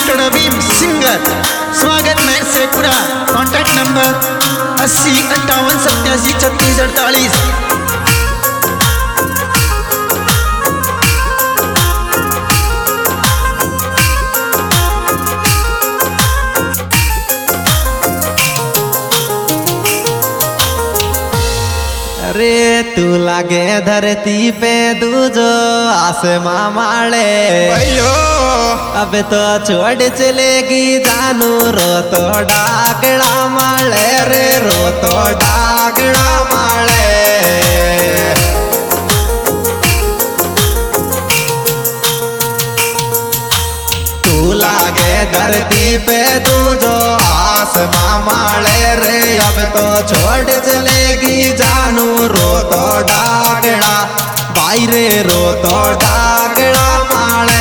Master अबीम singer स्वागत महर Sheikhpura. Contact number 80 58 87 36 48। अरे तू लागे धरती पे दूजो आसमां माले अयो अब तो छोड़ चलेगी जानू रो तो डागड़ा माले रे रो तो डागड़ा माले। तू लागे धरती पे दूजो आसमां माले रे अब तो छोड़ चलेगी जानू रो तो डागड़ा भाई रे रो तो डागड़ा माले।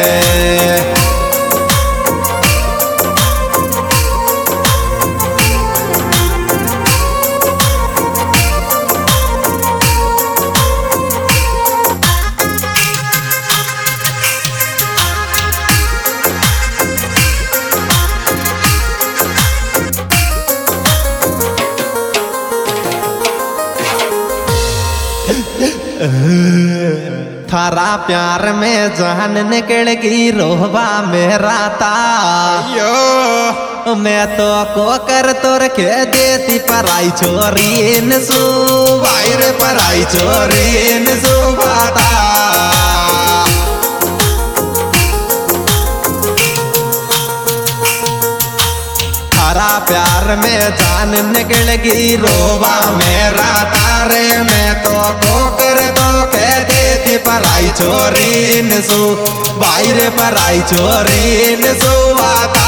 थारा प्यार में जान निकल गई रोहबा मेरा ता मैं तो को कर तोर के देती पराई चोरी इन सु भाई रे पराई चोरी इन सु बाता। थारा प्यार में जान निकल गई रोबा मेरा तारे मैं तो को कर दो के देती पराई चोरी नसु भाई रे पराई चोरी नसु आता।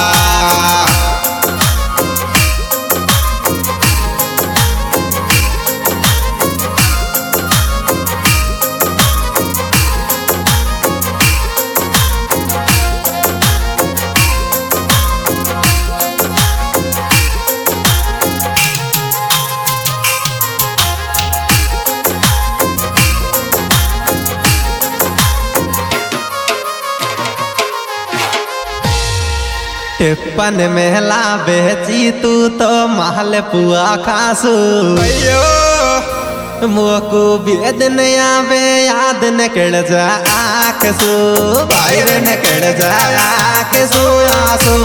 टिप्पन महला बेची तू तो महल पुआ खासू मोकू बेद नया बे याद निकल जा आकसू बाहर निकल जा आकसू आसू।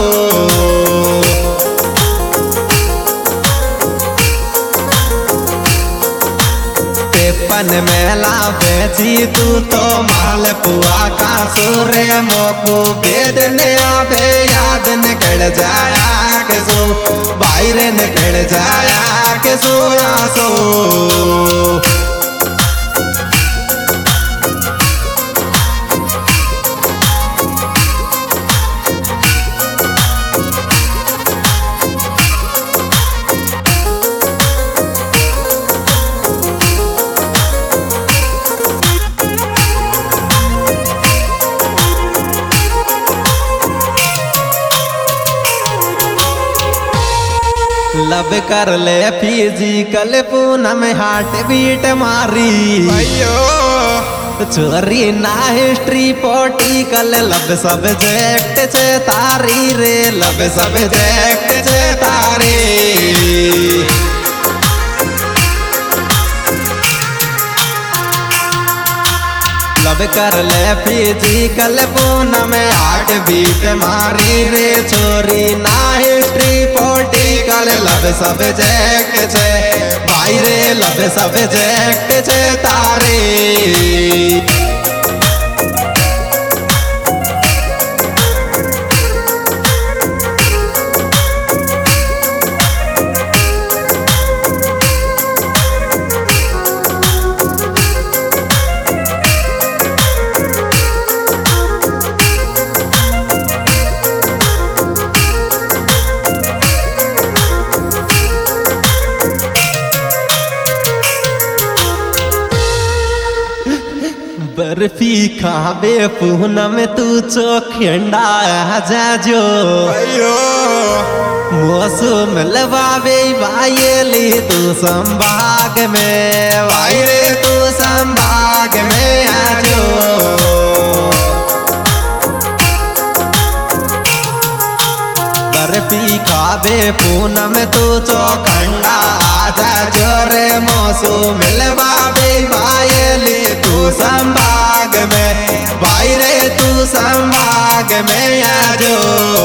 टिप्पन महला बेची तू तो महल पुआ खासू रे मोकू बेद नया बे याद निकल जाया के सो बाहर निकल जाया के सो आसो। लब कर ले फिजिकल पूनम हार्ट बीट मारी चोरी ना हिस्ट्री पोटिकल लब सब्जेक्ट से तारी रे लब सब्जेक्ट से तारी। लब कर ले फिजिकल पूनम हार्ट बीट मारी रे चोरी ना हिस्ट्री पोटिकल लब सब्जेक्ट छे भाई रे लब सब्जेक्ट छे तारी। बर्फी खाबे पूनम तू चोखंडा जाजो मौसम लवावे वायली तू संभाग में वायरे तू संभाग में आजो। बर्फी खावे पूनम तू चौखंडा आजा जोरे मौसू मिलवा बे भाईली तू संभाग में भाई रे तू संभाग में आजो।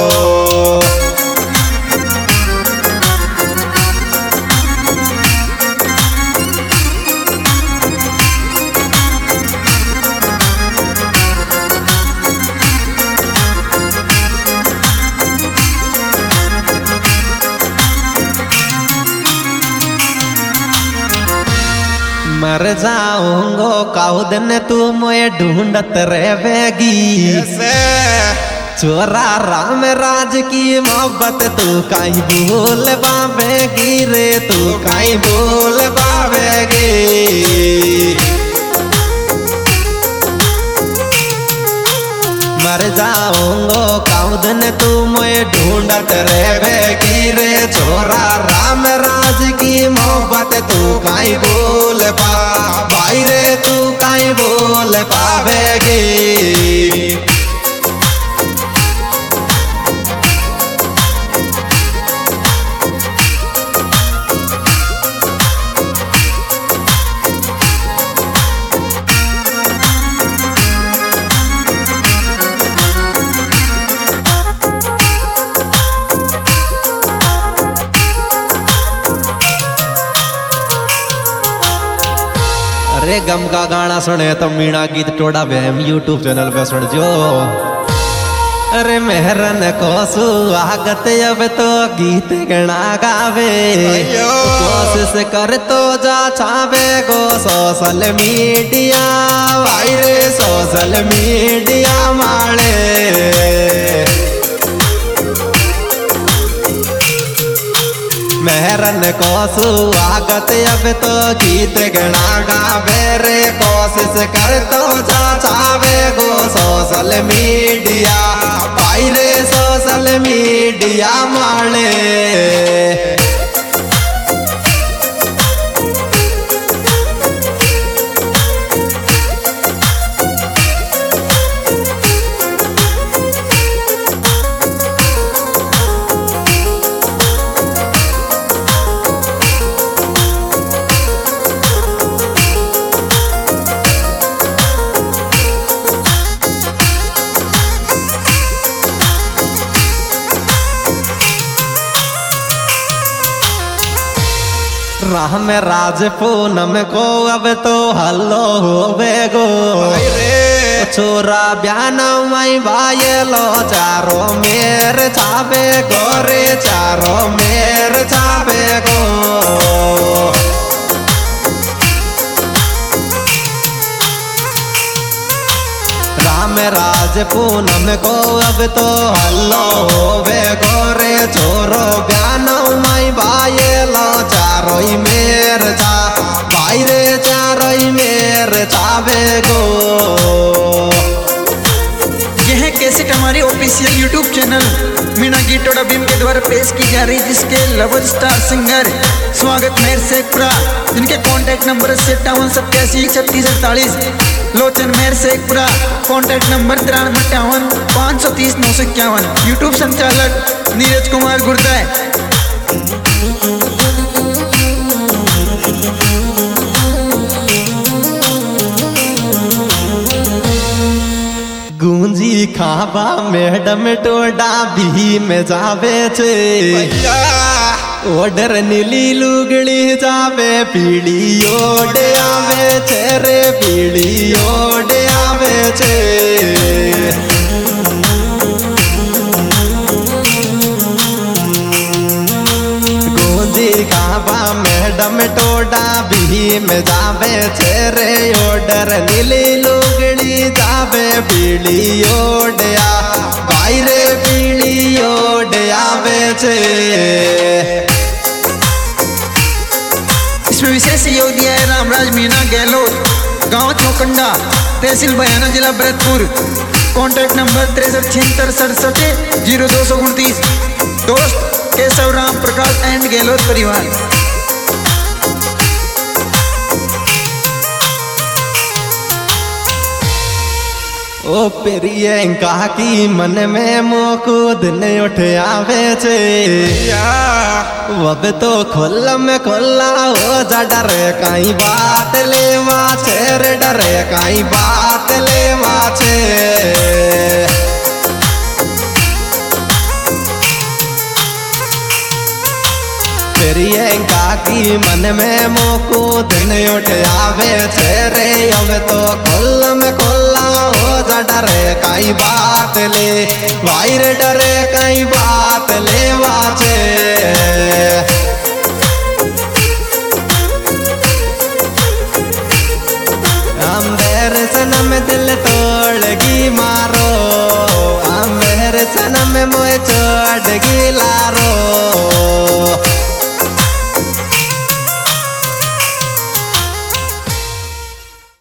मर जाऊंगो काऊ दिन तू मोए ढूंढत रहेगी चोरा राम राज की मोहब्बत तू कहीं भूल पावेगी रे तू कहीं भूल पावेगी। मर जाऊंगो काऊ दिन तू मोए ढूंढत रहेगी रे चोरा राम राज की मोहब्बत तू कहीं भूल पा भाई रे तू कहीं भूल पावेगी। अरे गम का गाना सुने तो मीणा गीत टोड़ा बहम यूट्यूब चैनल पे सुन जो। अरे मेहरन को सुहागत अब तो गीत गणा गावे कोशिश कर तो जा छावे गो सोशल मीडिया भाई रे सोशल मीडिया माले। मेहरन को स्वागत अब तो गीत गणा गावे रे कोशिश कर तो जा चावे गो सोशल मीडिया भाई रे सोशल मीडिया माले। राह में राज पूनम को अब तो हल्लो होवे गो छोरा ब्यान माई भाईलो चारो मेर छावे गो रे चारो मेर छावे गो। राम राज पूनम को अब तो हल्लो होवे गो रे छोरो ब्यान माई भाईलो चारो मेर छा भाई रे चारो मेर छावे गो। यह कैसेट हमारे ऑफिशियल यूट्यूब चैनल मीणा गीटोड़ा भीम के द्वारा पेश की जा रही जिसके लवर स्टार सिंगर स्वागत मेहर शेखपुरा जिनके contact number 57873648 Lochan Mehar Shekhpura contact number 9358530951 YouTube संचालक नीरज कुमार गुर्दा। गूंजी खाबा मैडम टोडा भी में जावे छे ओडर नीली लुगड़ी जावे पीड़ी ओड आवे छे रे पीड़ी ओड आवे छे। गूंजी खाबा मैडम टोडा भी में जावे छे रे ओडर नीली लुगड़ी जावे पीड़ी ओडया भाई रे पीड़ी ओड आवे छे। इसमें विशेष सहयोग दिया है रामराज मीणा गहलोत गांव चौकंडा तहसील बयाना जिला भरतपुर कॉन्टैक्ट नंबर 6376670229 दोस्त केशव राम प्रकाश एंड गहलोत परिवार। ओ प्रियंका की मन में मोको दिन उठ आवे छे अब तो खोल में खोला हो जा डरे कई बात लेवा छे रे डरे कई बात लेवा छे प्रियंका की मन में मोको दिन उठ आवे छे रे अब तो खोल में खोला हो जा डरे कई बात ले भाई रे डरे कई बात लेवा छे मेरे सनम दिल तोड़गी मारो मेरे सनम मोए छोड़गी